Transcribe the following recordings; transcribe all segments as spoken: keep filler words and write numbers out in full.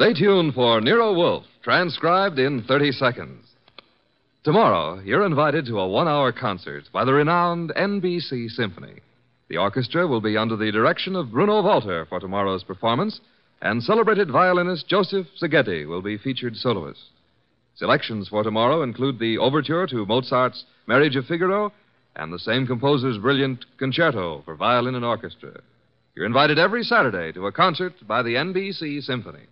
Stay tuned for Nero Wolfe, transcribed in thirty seconds. Tomorrow, you're invited to a one-hour concert by the renowned N B C Symphony. The orchestra will be under the direction of Bruno Walter for tomorrow's performance, and celebrated violinist Joseph Szigeti will be featured soloist. Selections for tomorrow include the overture to Mozart's Marriage of Figaro and the same composer's brilliant concerto for violin and orchestra. You're invited every Saturday to a concert by the N B C Symphony.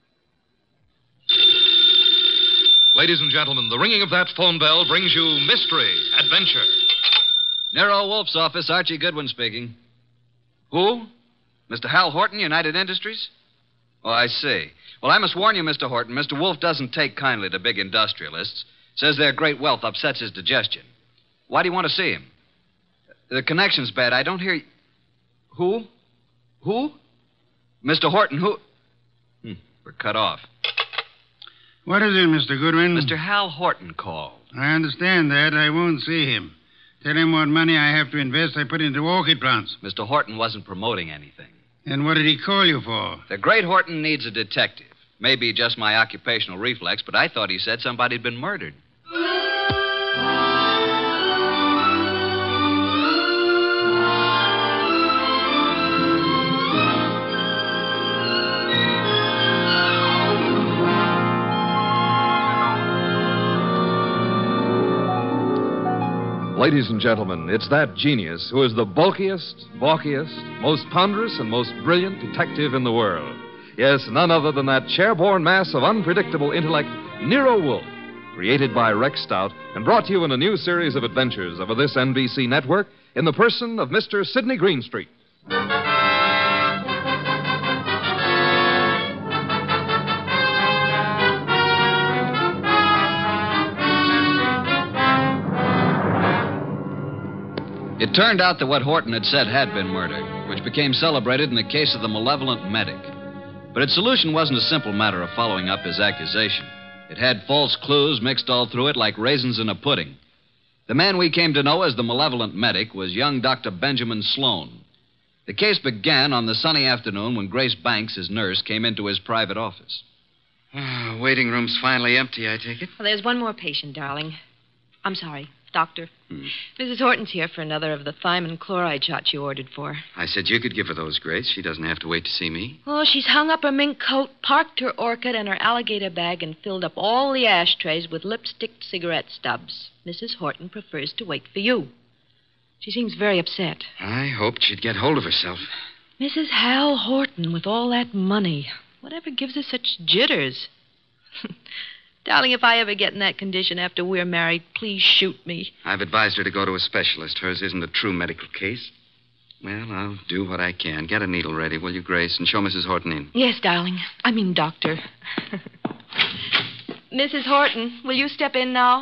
Ladies and gentlemen, the ringing of that phone bell brings you mystery, adventure. Nero Wolfe's office, Archie Goodwin speaking. Who? Mister Hal Horton, United Industries? Oh, I see. Well, I must warn you, Mister Horton, Mister Wolfe doesn't take kindly to big industrialists. Says their great wealth upsets his digestion. Why do you want to see him? The connection's bad. I don't hear you. Who? Who? Mister Horton, who? Hmm, we're cut off. What is it, Mister Goodwin? Mister Hal Horton called. I understand that. I won't see him. Tell him what money I have to invest I put into orchid plants. Mister Horton wasn't promoting anything. And what did he call you for? The great Horton needs a detective. Maybe just my occupational reflex, but I thought he said somebody'd been murdered. Ladies and gentlemen, it's that genius who is the bulkiest, balkiest, most ponderous, and most brilliant detective in the world. Yes, none other than that chair-borne mass of unpredictable intellect, Nero Wolfe, created by Rex Stout and brought to you in a new series of adventures over this N B C network in the person of Mister Sidney Greenstreet. It turned out that what Horton had said had been murder, which became celebrated in the case of the malevolent medic. But its solution wasn't a simple matter of following up his accusation. It had false clues mixed all through it like raisins in a pudding. The man we came to know as the malevolent medic was young Doctor Benjamin Sloan. The case began on the sunny afternoon when Grace Banks, his nurse, came into his private office. Oh, waiting room's finally empty, I take it? Well, there's one more patient, darling. I'm sorry, doctor. Hmm. Missus Horton's here for another of the thiamine chloride shots you ordered for. I said you could give her those, Grace. She doesn't have to wait to see me. Oh, she's hung up her mink coat, parked her orchid and her alligator bag, and filled up all the ashtrays with lipstick cigarette stubs. Missus Horton prefers to wait for you. She seems very upset. I hoped she'd get hold of herself. Missus Hal Horton with all that money. Whatever gives her such jitters? Darling, if I ever get in that condition after we're married, please shoot me. I've advised her to go to a specialist. Hers isn't a true medical case. Well, I'll do what I can. Get a needle ready, will you, Grace, and show Missus Horton in. Yes, darling. I mean, doctor. Missus Horton, will you step in now?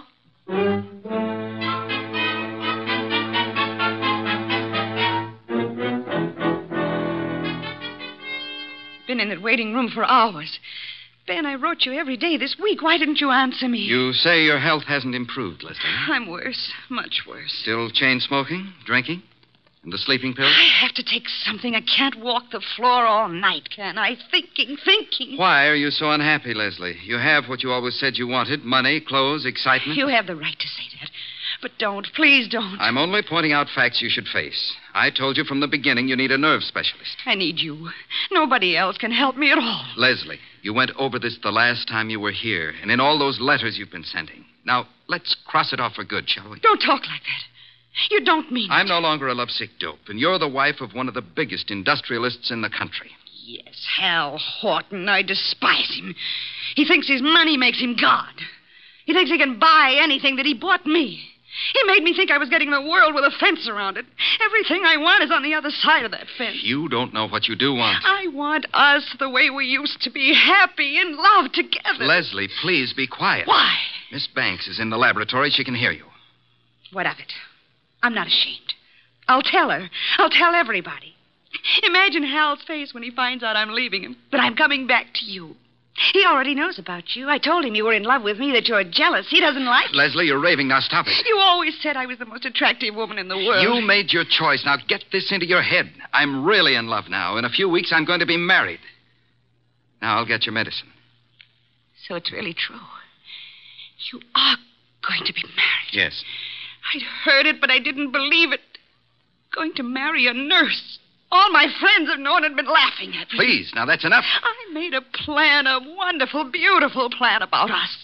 Been in that waiting room for hours. Ben, I wrote you every day this week. Why didn't you answer me? You say your health hasn't improved, Leslie. I'm worse. Much worse. Still chain smoking, drinking, and the sleeping pills? I have to take something. I can't walk the floor all night, can I? Thinking, thinking. Why are you so unhappy, Leslie? You have what you always said you wanted. Money, clothes, excitement. You have the right to say that. But don't. Please don't. I'm only pointing out facts you should face. I told you from the beginning you need a nerve specialist. I need you. Nobody else can help me at all. Leslie, you went over this the last time you were here, and in all those letters you've been sending. Now, let's cross it off for good, shall we? Don't talk like that. You don't mean I'm it. no longer a lovesick dope, and you're the wife of one of the biggest industrialists in the country. Yes, Hal Horton. I despise him. He thinks his money makes him God. He thinks he can buy anything that he bought me. He made me think I was getting the world with a fence around it. Everything I want is on the other side of that fence. You don't know what you do want. I want us the way we used to be, happy in love together. Leslie, please be quiet. Why? Miss Banks is in the laboratory. She can hear you. What of it? I'm not ashamed. I'll tell her. I'll tell everybody. Imagine Hal's face when he finds out I'm leaving him, but I'm coming back to you. He already knows about you. I told him you were in love with me, that you're jealous. He doesn't like it. Leslie, you're raving. Now stop it. You always said I was the most attractive woman in the world. You made your choice. Now get this into your head. I'm really in love now. In a few weeks, I'm going to be married. Now, I'll get your medicine. So it's really true. You are going to be married. Yes. I'd heard it, but I didn't believe it. Going to marry a nurse. All my friends have known and been laughing at me. Please, now that's enough. I made a plan, a wonderful, beautiful plan about us.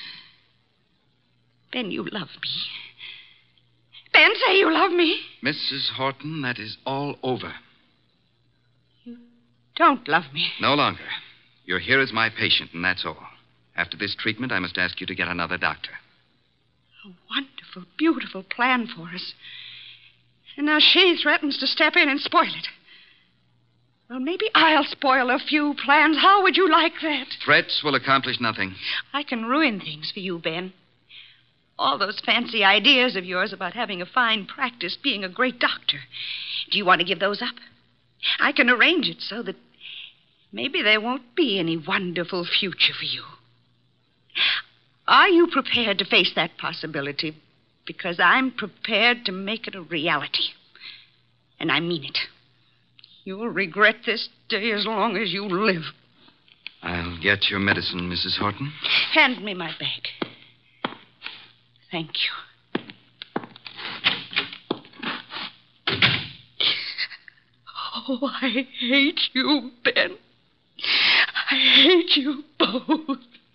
Ben, you love me. Ben, say you love me. Missus Horton, that is all over. You don't love me. No longer. You're here as my patient, and that's all. After this treatment, I must ask you to get another doctor. A wonderful, beautiful plan for us. And now she threatens to step in and spoil it. Well, maybe I'll spoil a few plans. How would you like that? Threats will accomplish nothing. I can ruin things for you, Ben. All those fancy ideas of yours about having a fine practice, being a great doctor. Do you want to give those up? I can arrange it so that maybe there won't be any wonderful future for you. Are you prepared to face that possibility? Because I'm prepared to make it a reality. And I mean it. You'll regret this day as long as you live. I'll get your medicine, Missus Horton. Hand me my bag. Thank you. Oh, I hate you, Ben. I hate you both.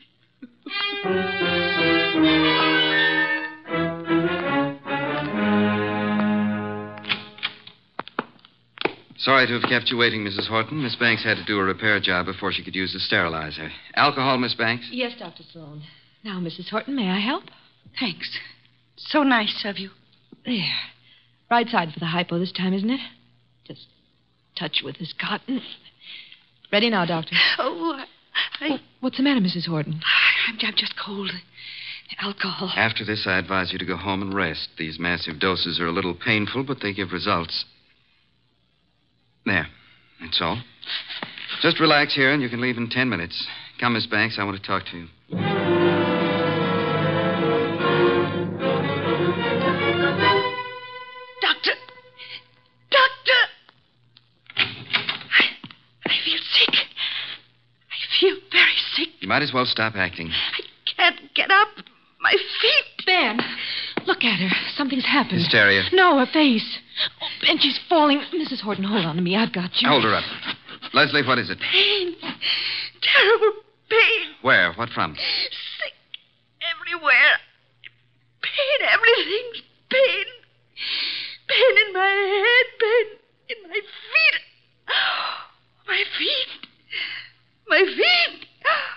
Sorry to have kept you waiting, Missus Horton. Miss Banks had to do a repair job before she could use the sterilizer. Alcohol, Miss Banks? Yes, Doctor Sloan. Now, Missus Horton, may I help? Thanks. So nice of you. There. Right side for the hypo this time, isn't it? Just touch with this cotton. Ready now, Doctor. Oh, I... Oh, what's the matter, Missus Horton? I'm, I'm just cold. Alcohol. After this, I advise you to go home and rest. These massive doses are a little painful, but they give results. There. That's all. Just relax here, and you can leave in ten minutes. Come, Miss Banks. I want to talk to you. Doctor! Doctor! I, I feel sick. I feel very sick. You might as well stop acting. I can't get up. My feet. Ben, look at her. Something's happened. Hysteria. No, her face. Oh, Ben, she's falling. Missus Horton, hold on to me. I've got you. Hold her up. Leslie, what is it? Pain. Terrible pain. Where? What from? Sick everywhere. Pain, everything's pain. Pain in my head, pain in my feet. My feet. My feet.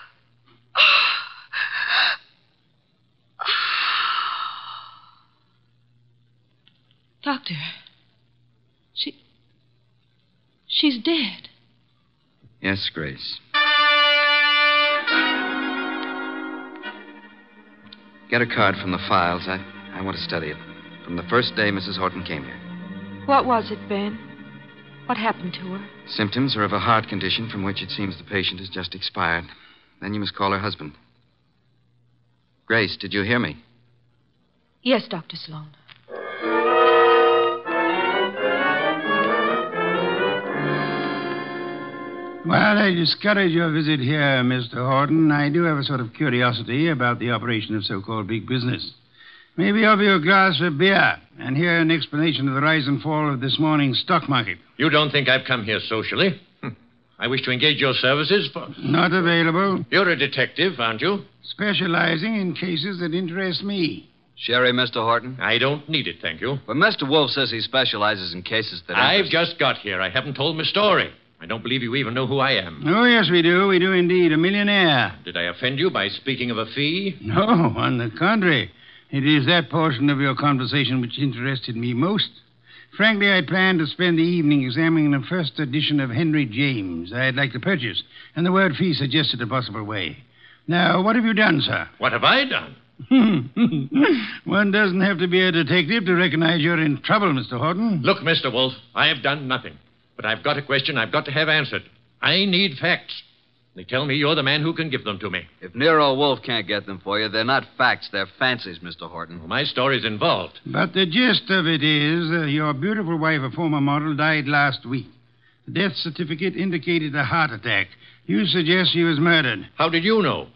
Doctor, she... she's dead. Yes, Grace. Get a card from the files. I, I want to study it. From the first day Missus Horton came here. What was it, Ben? What happened to her? Symptoms are of a heart condition from which it seems the patient has just expired. Then you must call her husband. Grace, did you hear me? Yes, Doctor Sloan. Well, I discourage your visit here, Mister Horton. I do have a sort of curiosity about the operation of so-called big business. Maybe offer you a glass of beer and hear an explanation of the rise and fall of this morning's stock market. You don't think I've come here socially? Hm. I wish to engage your services for... Not available. You're a detective, aren't you? Specializing in cases that interest me. Sherry, Mister Horton? I don't need it, thank you. But Mister Wolf says he specializes in cases that I've interest... just got here. I haven't told my story. I don't believe you even know who I am. Oh, yes, we do. We do indeed. A millionaire. Did I offend you by speaking of a fee? No, on the contrary. It is that portion of your conversation which interested me most. Frankly, I planned to spend the evening examining the first edition of Henry James I'd like to purchase, and the word fee suggested a possible way. Now, what have you done, sir? What have I done? One doesn't have to be a detective to recognize you're in trouble, Mister Horton. Look, Mister Wolf, I have done nothing. But I've got a question I've got to have answered. I need facts. They tell me you're the man who can give them to me. If Nero Wolf can't get them for you, they're not facts, they're fancies, Mister Horton. Well, my story's involved. But the gist of it is uh, your beautiful wife, a former model, died last week. The death certificate indicated a heart attack. You suggest she was murdered. How did you know?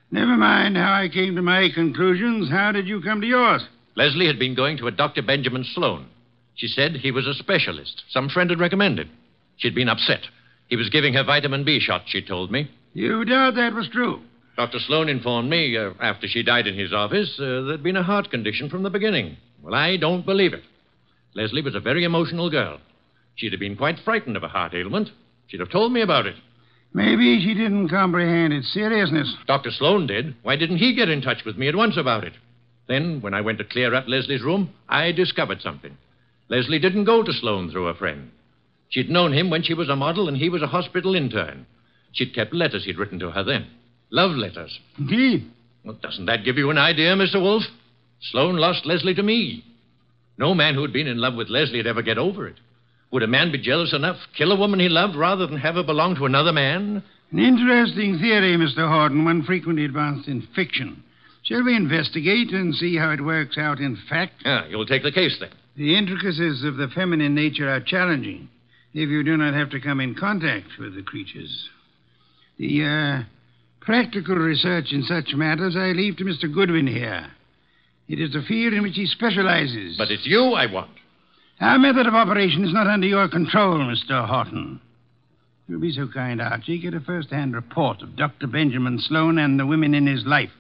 Never mind how I came to my conclusions. How did you come to yours? Leslie had been going to a Doctor Benjamin Sloan. She said he was a specialist. Some friend had recommended. She'd been upset. He was giving her vitamin B shots, she told me. You doubt that was true? Doctor Sloan informed me, uh, after she died in his office, uh, there'd been a heart condition from the beginning. Well, I don't believe it. Leslie was a very emotional girl. She'd have been quite frightened of a heart ailment. She'd have told me about it. Maybe she didn't comprehend its seriousness. Doctor Sloan did. Why didn't he get in touch with me at once about it? Then, when I went to clear up Leslie's room, I discovered something. Leslie didn't go to Sloan through a friend. She'd known him when she was a model and he was a hospital intern. She'd kept letters he'd written to her then. Love letters. Indeed. Well, doesn't that give you an idea, Mister Wolf? Sloan lost Leslie to me. No man who'd been in love with Leslie would ever get over it. Would a man be jealous enough, kill a woman he loved, rather than have her belong to another man? An interesting theory, Mister Horton, one frequently advanced in fiction. Shall we investigate and see how it works out in fact? Ah, you'll take the case, then. The intricacies of the feminine nature are challenging if you do not have to come in contact with the creatures. The, uh, practical research in such matters I leave to Mister Goodwin here. It is a field in which he specializes. But it's you I want. Our method of operation is not under your control, Mister Horton. If you'll be so kind, Archie, get a first-hand report of Doctor Benjamin Sloan and the women in his life.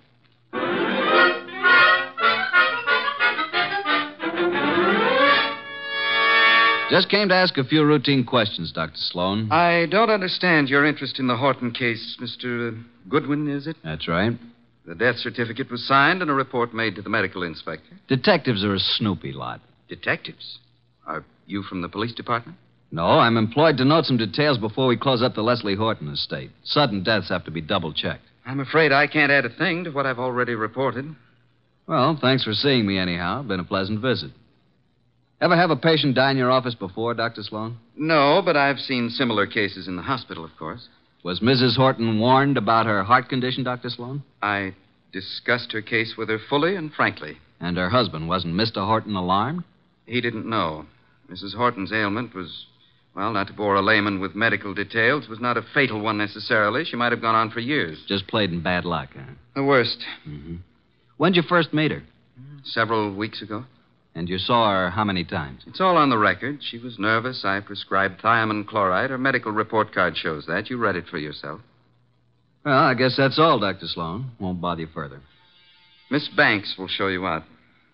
Just came to ask a few routine questions, Doctor Sloan. I don't understand your interest in the Horton case, Mister Goodwin, is it? That's right. The death certificate was signed and a report made to the medical inspector. Detectives are a snoopy lot. Detectives? Are you from the police department? No, I'm employed to note some details before we close up the Leslie Horton estate. Sudden deaths have to be double-checked. I'm afraid I can't add a thing to what I've already reported. Well, thanks for seeing me anyhow. Been a pleasant visit. Ever have a patient die in your office before, Doctor Sloan? No, but I've seen similar cases in the hospital, of course. Was Missus Horton warned about her heart condition, Doctor Sloan? I discussed her case with her fully and frankly. And her husband, wasn't Mister Horton alarmed? He didn't know. Missus Horton's ailment was, well, not to bore a layman with medical details, was not a fatal one necessarily. She might have gone on for years. Just played in bad luck, huh? The worst. Mm-hmm. When'd you first meet her? Several weeks ago. And you saw her how many times? It's all on the record. She was nervous. I prescribed thiamine chloride. Her medical report card shows that. You read it for yourself. Well, I guess that's all, Doctor Sloan. Won't bother you further. Miss Banks will show you out.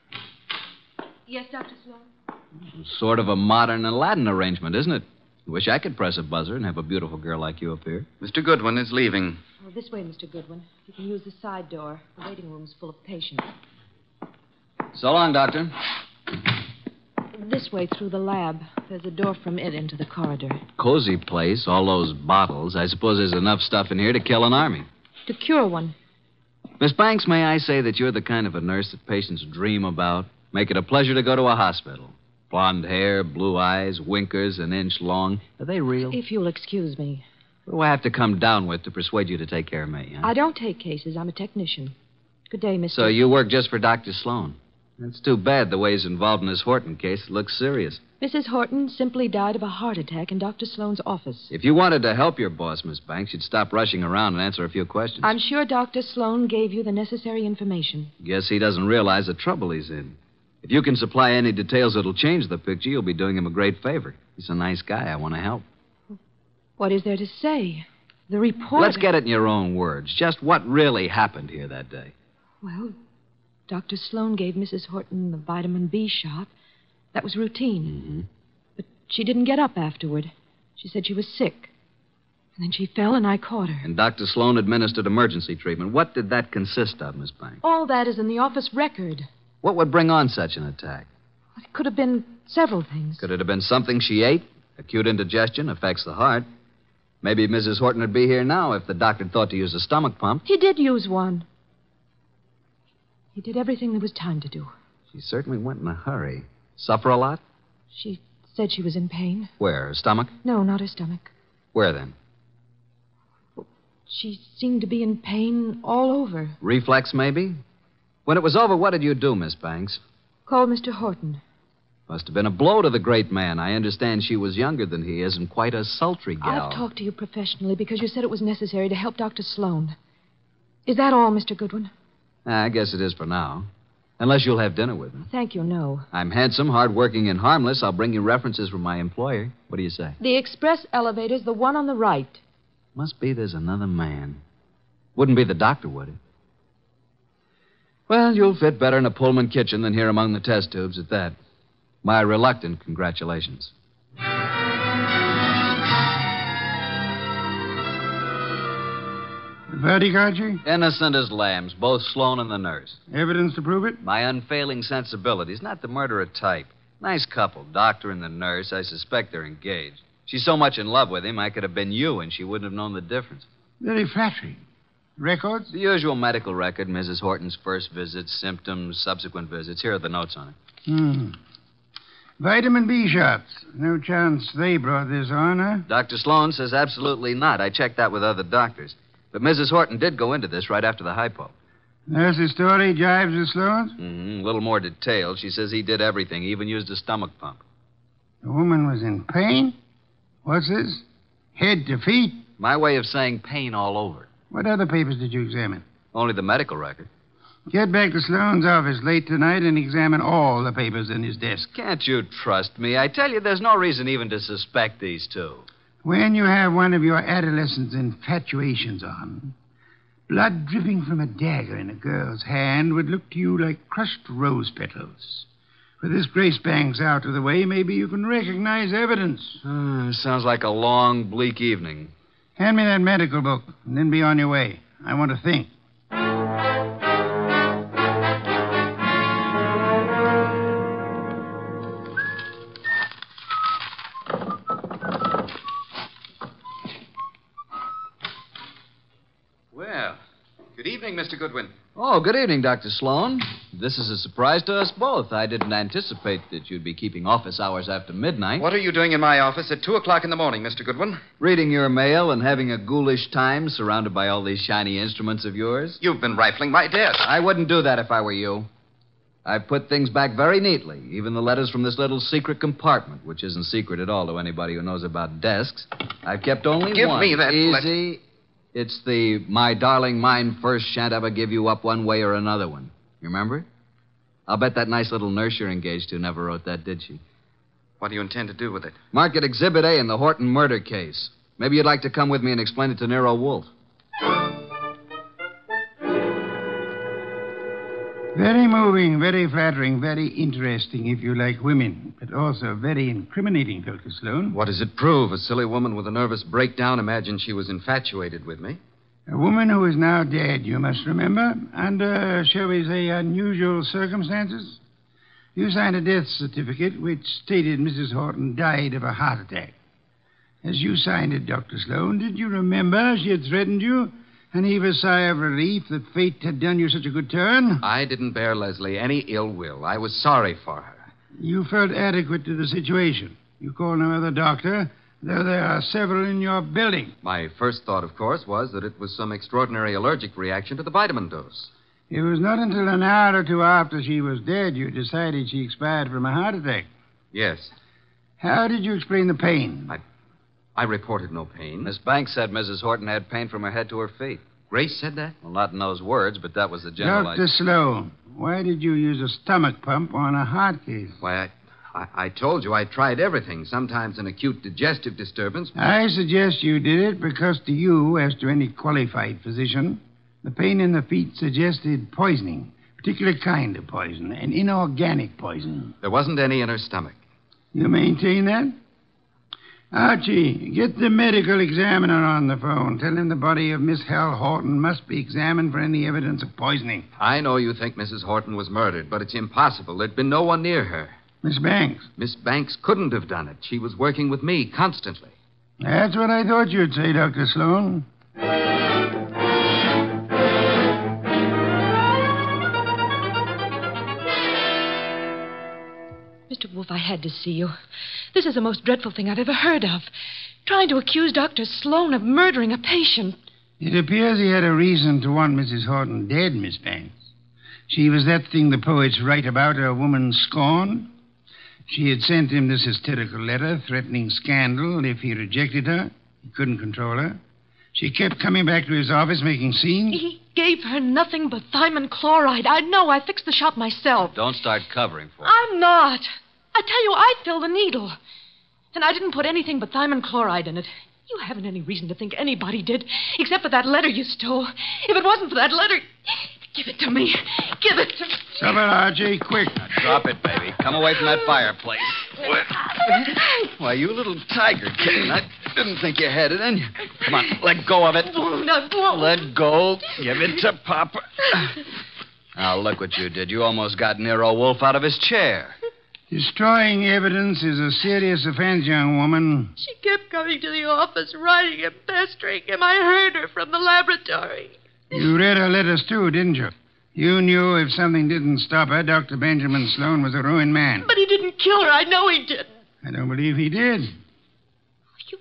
Yes, Doctor Sloan? Sort of a modern Aladdin arrangement, isn't it? I wish I could press a buzzer and have a beautiful girl like you up here. Mister Goodwin is leaving. Oh, this way, Mister Goodwin. You can use the side door. The waiting room's full of patients. So long, Doctor. This way, through the lab. There's a door from it into the corridor. Cozy place, all those bottles. I suppose there's enough stuff in here to kill an army. To cure one. Miss Banks, may I say that you're the kind of a nurse that patients dream about? Make it a pleasure to go to a hospital. Blonde hair, blue eyes, winkers an inch long. Are they real? If you'll excuse me. What do I have to come down with to persuade you to take care of me, huh? I don't take cases. I'm a technician. Good day, Mister So you work just for Doctor Sloan? That's too bad the way he's involved in this Horton case. It looks serious. Missus Horton simply died of a heart attack in Doctor Sloan's office. If you wanted to help your boss, Miss Banks, you'd stop rushing around and answer a few questions. I'm sure Doctor Sloan gave you the necessary information. Guess he doesn't realize the trouble he's in. If you can supply any details that'll change the picture, you'll be doing him a great favor. He's a nice guy. I want to help. What is there to say? The report... Let's get it in your own words. Just what really happened here that day. Well, Doctor Sloan gave Missus Horton the vitamin B shot. That was routine. Mm-hmm. But she didn't get up afterward. She said she was sick. And then she fell and I caught her. And Doctor Sloan administered emergency treatment. What did that consist of, Miss Banks? All that is in the office record. What would bring on such an attack? It could have been several things. Could it have been something she ate? Acute indigestion affects the heart. Maybe Missus Horton would be here now if the doctor thought to use a stomach pump. He did use one. He did everything there was time to do. She certainly went in a hurry. Suffer a lot? She said she was in pain. Where? Her stomach? No, not her stomach. Where then? She seemed to be in pain all over. Reflex, maybe? When it was over, what did you do, Miss Banks? Called Mister Horton. Must have been a blow to the great man. I understand she was younger than he is and quite a sultry gal. I've talked to you professionally because you said it was necessary to help Doctor Sloan. Is that all, Mister Goodwin? I guess it is for now. Unless you'll have dinner with me. Thank you, no. I'm handsome, hardworking, and harmless. I'll bring you references from my employer. What do you say? The express elevator's the one on the right. Must be there's another man. Wouldn't be the doctor, would it? Well, you'll fit better in a Pullman kitchen than here among the test tubes at that. My reluctant congratulations. The verdict, Archie? Innocent as lambs, both Sloan and the nurse. Evidence to prove it? My unfailing sensibilities, not the murderer type. Nice couple, doctor and the nurse. I suspect they're engaged. She's so much in love with him, I could have been you, and she wouldn't have known the difference. Very flattering. Records? The usual medical record, Missus Horton's first visits, symptoms, subsequent visits. Here are the notes on it. Hmm. Vitamin B shots. No chance they brought this on, huh? Doctor Sloan says absolutely not. I checked that with other doctors. But Missus Horton did go into this right after the hypo. Nurse's story jives with Sloan's? Mm-hmm. A little more detailed. She says he did everything. He even used a stomach pump. The woman was in pain? What's this? Head to feet? My way of saying pain all over. What other papers did you examine? Only the medical record. Get back to Sloan's office late tonight and examine all the papers in his desk. Can't you trust me? I tell you, there's no reason even to suspect these two. When you have one of your adolescent's infatuations on, blood dripping from a dagger in a girl's hand would look to you like crushed rose petals. With this Grace Banks out of the way, maybe you can recognize evidence. Uh, sounds like a long, bleak evening. Hand me that medical book, and then be on your way. I want to think. Well, good evening, Mister Goodwin. Oh, good evening, Doctor Sloan. This is a surprise to us both. I didn't anticipate that you'd be keeping office hours after midnight. What are you doing in my office at two o'clock in the morning, Mister Goodwin? Reading your mail and having a ghoulish time surrounded by all these shiny instruments of yours. You've been rifling my desk. I wouldn't do that if I were you. I've put things back very neatly, even the letters from this little secret compartment, which isn't secret at all to anybody who knows about desks. I've kept only Give one. me that Easy. let- It's the my darling, mine first, shan't ever give you up one way or another one. You remember it? I'll bet that nice little nurse you're engaged to never wrote that, did she? What do you intend to do with it? Mark it Exhibit A in the Horton murder case. Maybe you'd like to come with me and explain it to Nero Wolfe. Very moving, very flattering, very interesting if you like women, but also very incriminating, Doctor Sloan. What does it prove? A silly woman with a nervous breakdown imagined she was infatuated with me. A woman who is now dead, you must remember, under, shall we say, unusual circumstances. You signed a death certificate which stated Missus Horton died of a heart attack. As you signed it, Doctor Sloan, did you remember she had threatened you and heave a sigh of relief that fate had done you such a good turn? I didn't bear Leslie any ill will. I was sorry for her. You felt adequate to the situation. You called no other doctor, though there are several in your building. My first thought, of course, was that it was some extraordinary allergic reaction to the vitamin dose. It was not until an hour or two after she was dead you decided she expired from a heart attack. Yes. How did you explain the pain? I, I reported no pain. Miss Banks said Missus Horton had pain from her head to her feet. Grace said that? Well, not in those words, but that was the general Doctor idea. Sloan, why did you use a stomach pump on a heart case? Why, I, I, I told you I tried everything. Sometimes an acute digestive disturbance. I suggest you did it because to you, as to any qualified physician, the pain in the feet suggested poisoning, a particular kind of poison, an inorganic poison. There wasn't any in her stomach. You maintain that? Archie, get the medical examiner on the phone. Tell him the body of Miss Hal Horton must be examined for any evidence of poisoning. I know you think Missus Horton was murdered, but it's impossible. There'd been no one near her. Miss Banks. Miss Banks couldn't have done it. She was working with me constantly. That's what I thought you'd say, Doctor Sloan. Mister Wolfe, I had to see you. This is the most dreadful thing I've ever heard of. Trying to accuse Doctor Sloan of murdering a patient. It appears he had a reason to want Missus Horton dead, Miss Banks. She was that thing the poets write about, a woman scorned. She had sent him this hysterical letter threatening scandal if he rejected her. He couldn't control her. She kept coming back to his office making scenes? He gave her nothing but thiamine chloride. I know. I fixed the shop myself. Don't start covering for her. I'm not. I tell you, I filled the needle. And I didn't put anything but thiamine chloride in it. You haven't any reason to think anybody did, except for that letter you stole. If it wasn't for that letter, give it to me. Give it to me. Stop it, Archie, quick. Now drop it, baby. Come away from that fireplace. Why, you little tiger kitten. I didn't think you had it in you. Come on, let go of it. No, no. Let go. Give it to Papa. Now, look what you did. You almost got Nero Wolf out of his chair. Destroying evidence is a serious offense, young woman. She kept coming to the office, writing and pestering him. I heard her from the laboratory. You read her letters, too, didn't you? You knew if something didn't stop her, Doctor Benjamin Sloan was a ruined man. But he didn't kill her. I know he didn't. I don't believe he did. You...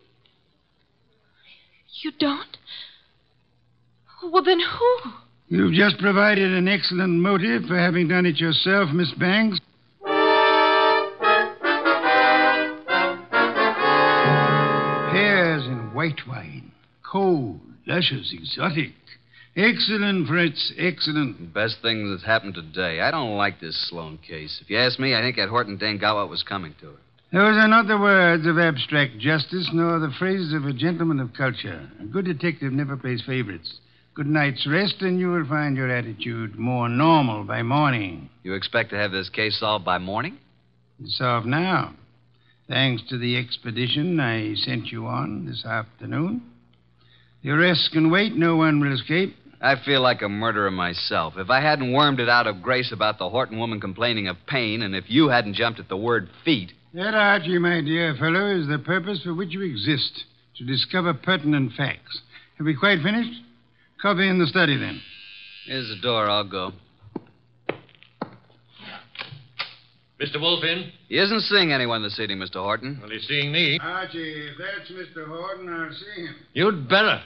You don't? Well, then who? You've just provided an excellent motive for having done it yourself, Miss Banks. Pears and white wine. Cold, luscious, exotic. Excellent, Fritz, excellent. Best thing that's happened today. I don't like this Sloan case. If you ask me, I think that Horton Dane got what was coming to her. Those are not the words of abstract justice, nor the phrases of a gentleman of culture. A good detective never plays favorites. Good night's rest, and you will find your attitude more normal by morning. You expect to have this case solved by morning? It's solved now. Thanks to the expedition I sent you on this afternoon. The arrests can wait. No one will escape. I feel like a murderer myself. If I hadn't wormed it out of Grace about the Horton woman complaining of pain, and if you hadn't jumped at the word feet... That, Archie, my dear fellow, is the purpose for which you exist, to discover pertinent facts. Have we quite finished? Coffee in the study, then. Here's the door. I'll go. Mister Wolf in? He isn't seeing anyone this evening, Mister Horton. Well, he's seeing me. Archie, if that's Mister Horton, I'll see him. You'd better.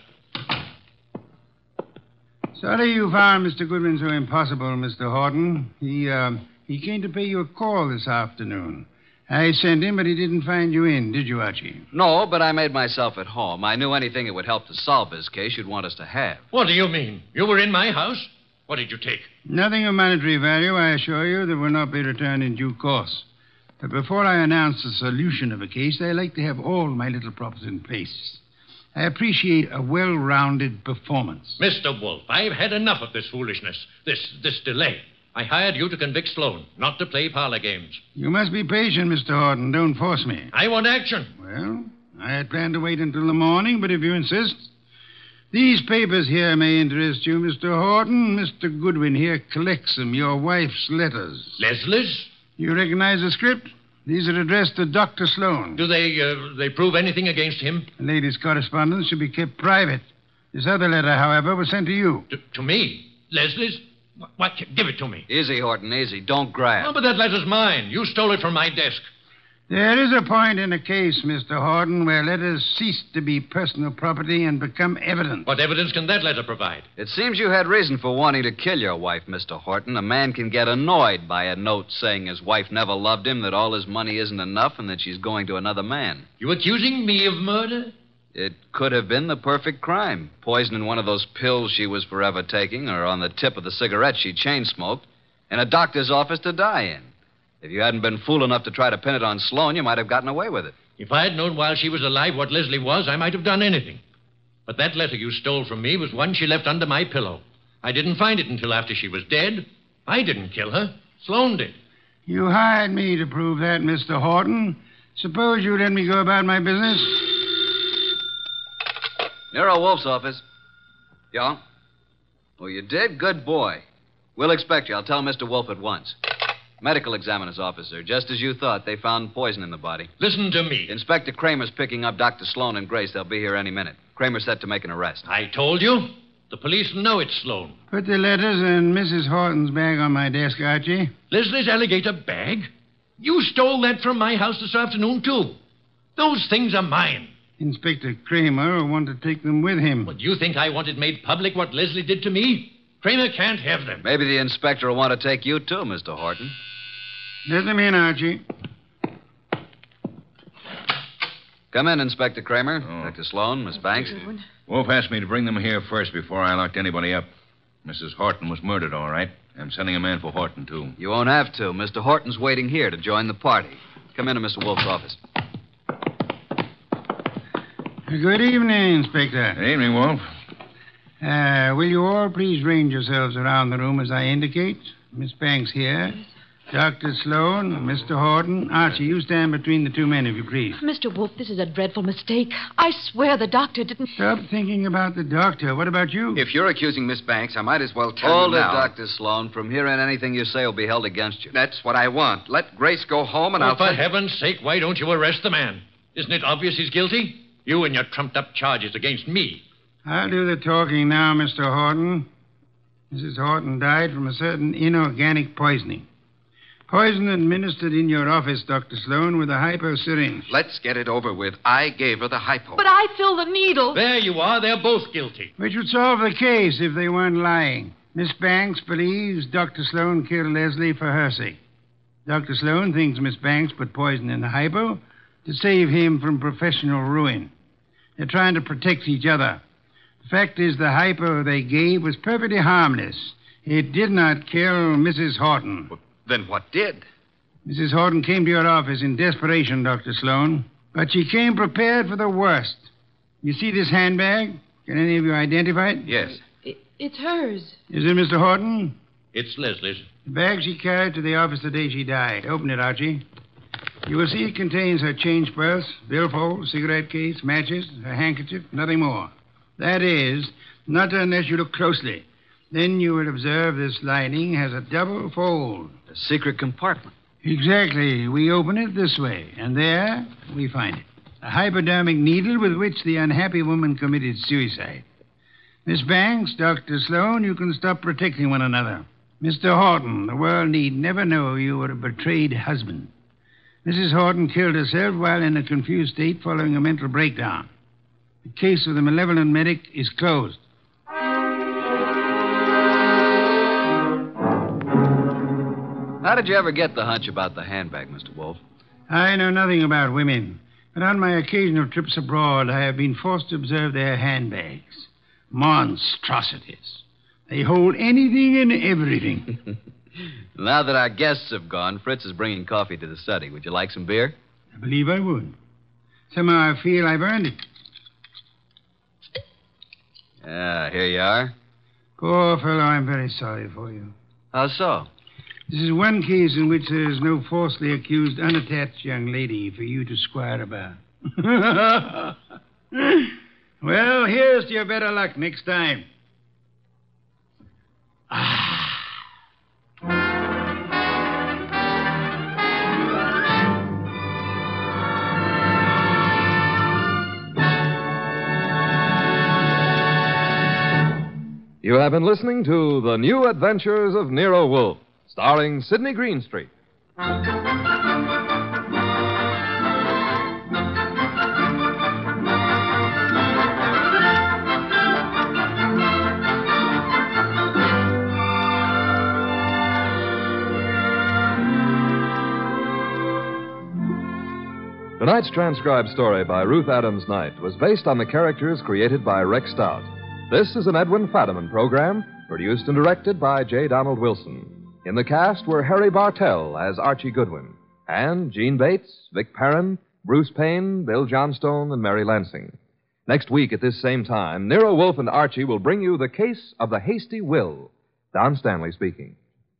Sorry you found Mister Goodwin so impossible, Mister Horton. He, uh, he came to pay you a call this afternoon. I sent him, but he didn't find you in, did you, Archie? No, but I made myself at home. I knew anything that would help to solve this case you'd want us to have. What do you mean? You were in my house? What did you take? Nothing of monetary value, I assure you, that will not be returned in due course. But before I announce the solution of a case, I like to have all my little props in place. I appreciate a well-rounded performance. Mister Wolf, I've had enough of this foolishness, this this delay. I hired you to convict Sloan, not to play parlor games. You must be patient, Mister Horton. Don't force me. I want action. Well, I had planned to wait until the morning, but if you insist... These papers here may interest you, Mister Horton. Mister Goodwin here collects them, your wife's letters. Leslie's? You recognize the script? These are addressed to Doctor Sloan. Do they, uh, they prove anything against him? The lady's correspondence should be kept private. This other letter, however, was sent to you. To, to me? Leslie's? What, what? Give it to me. Easy, Horton, easy. Don't grab. Oh, but that letter's mine. You stole it from my desk. There is a point in a case, Mister Horton, where letters cease to be personal property and become evidence. What evidence can that letter provide? It seems you had reason for wanting to kill your wife, Mister Horton. A man can get annoyed by a note saying his wife never loved him, that all his money isn't enough, and that she's going to another man. You accusing me of murder? It could have been the perfect crime. Poison in one of those pills she was forever taking, or on the tip of the cigarette she chain-smoked, in a doctor's office to die in. If you hadn't been fool enough to try to pin it on Sloan, you might have gotten away with it. If I had known while she was alive what Leslie was, I might have done anything. But that letter you stole from me was one she left under my pillow. I didn't find it until after she was dead. I didn't kill her. Sloan did. You hired me to prove that, Mister Horton. Suppose you let me go about my business? Nero Wolf's office. Yeah? Oh, you did? Good boy. We'll expect you. I'll tell Mister Wolf at once. Medical examiner's officer. Just as you thought, they found poison in the body. Listen to me. Inspector Kramer's picking up Doctor Sloan and Grace. They'll be here any minute. Kramer's set to make an arrest. I told you. The police know it's Sloan. Put the letters in Missus Horton's bag on my desk, Archie. Leslie's alligator bag? You stole that from my house this afternoon, too. Those things are mine. Inspector Kramer will want to take them with him. What, do you think I wanted made public what Leslie did to me? Kramer can't have them. Maybe the inspector will want to take you, too, Mister Horton. Let them in, Archie. Come in, Inspector Kramer. Oh. Doctor Sloan, Miss Banks. Wolf asked me to bring them here first before I locked anybody up. Missus Horton was murdered, all right. I'm sending a man for Horton, too. You won't have to. Mister Horton's waiting here to join the party. Come into Mister Wolf's office. Good evening, Inspector. Good evening, Wolf. Uh, will you all please range yourselves around the room as I indicate? Miss Banks here. Doctor Sloan, Mister Horton. Archie, you stand between the two men, if you please. Mister Wolf, this is a dreadful mistake. I swear the doctor didn't... Stop thinking about the doctor. What about you? If you're accusing Miss Banks, I might as well tell Hold you it, now. Doctor Sloan. From here on, anything you say will be held against you. That's what I want. Let Grace go home, and Oh, I'll... for send- heaven's sake, why don't you arrest the man? Isn't it obvious he's guilty? You and your trumped-up charges against me. I'll do the talking now, Mister Horton. Missus Horton died from a certain inorganic poisoning. Poison administered in your office, Doctor Sloan, with a hypo syringe. Let's get it over with. I gave her the hypo. But I filled the needle. There you are. They're both guilty. Which would solve the case if they weren't lying. Miss Banks believes Doctor Sloan killed Leslie for her sake. Doctor Sloan thinks Miss Banks put poison in the hypo to save him from professional ruin. They're trying to protect each other. The fact is, the hypo they gave was perfectly harmless. It did not kill Missus Horton. Well, then what did? Missus Horton came to your office in desperation, Doctor Sloan. But she came prepared for the worst. You see this handbag? Can any of you identify it? Yes. It, it's hers. Is it Mister Horton? It's Leslie's. The bag she carried to the office the day she died. Open it, Archie. You will see it contains her change purse, billfold, cigarette case, matches, her handkerchief, nothing more. That is, not unless you look closely. Then you will observe this lining has a double fold. A secret compartment. Exactly. We open it this way, and there we find it. A hypodermic needle with which the unhappy woman committed suicide. Miss Banks, Doctor Sloan, you can stop protecting one another. Mister Horton, the world need never know you were a betrayed husband. Missus Horton killed herself while in a confused state following a mental breakdown. The case of the malevolent medic is closed. How did you ever get the hunch about the handbag, Mister Wolf? I know nothing about women, but on my occasional trips abroad, I have been forced to observe their handbags. Monstrosities. They hold anything and everything. Now that our guests have gone, Fritz is bringing coffee to the study. Would you like some beer? I believe I would. Somehow I feel I've earned it. Ah, here you are. Poor fellow, I'm very sorry for you. How so? This is one case in which there is no falsely accused, unattached young lady for you to squire about. Well, here's to your better luck next time. You have been listening to The New Adventures of Nero Wolfe, starring Sidney Greenstreet. Tonight's transcribed story by Ruth Adams Knight was based on the characters created by Rex Stout. This is an Edwin Fadiman program, produced and directed by J. Donald Wilson. In the cast were Harry Bartell as Archie Goodwin, and Gene Bates, Vic Perrin, Bruce Payne, Bill Johnstone, and Mary Lansing. Next week at this same time, Nero Wolfe and Archie will bring you The Case of the Hasty Will. Don Stanley speaking.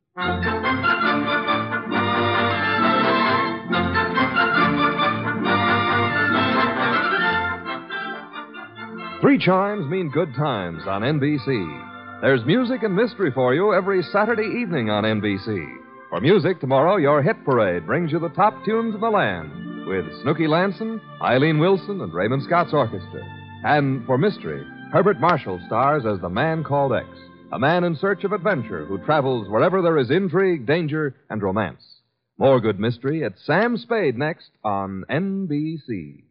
Three chimes mean good times on N B C. There's music and mystery for you every Saturday evening on N B C. For music, tomorrow, your hit parade brings you the top tunes in the land with Snooky Lanson, Eileen Wilson, and Raymond Scott's orchestra. And for mystery, Herbert Marshall stars as the Man Called X, a man in search of adventure who travels wherever there is intrigue, danger, and romance. More good mystery at Sam Spade next on N B C.